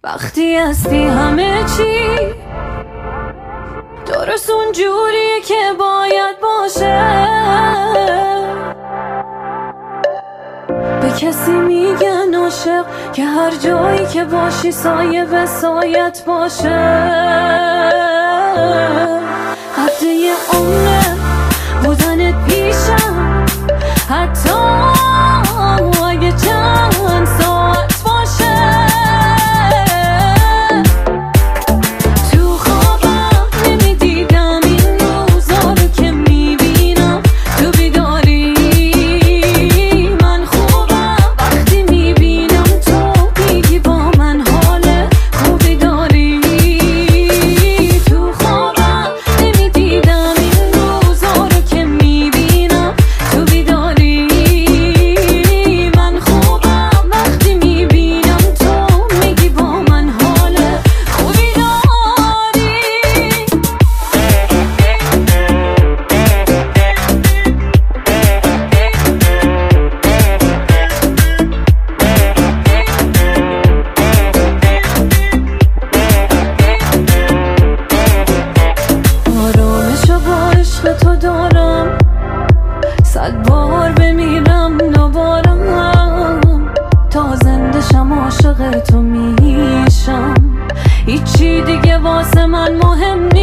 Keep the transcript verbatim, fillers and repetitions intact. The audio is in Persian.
وقتی هستی همه چی درست اون جوریه که باید باشه. به کسی میگن عاشق که هر جایی که باشی سایه به سایت باشه. حتی عمره بودنت پیشم، حتی اگه چند ساعت باشه. تو خوابم نمیدیدم این روزا رو که میبینم تو بیداری. من خوبم وقتی میبینم تو میگی با من حال خوبی داری. تو خوابم نمیدیدم این روزا رو که میبینم تو بیداری. من خوبم وقتی میبینم تو میگی با من حال خوبی داری. آرامشو با عشق تو دارم، صد بار بمیرم دوبارم. تا زندشم عاشق تو میشم، هیچی دیگه واسه من مهم نیست.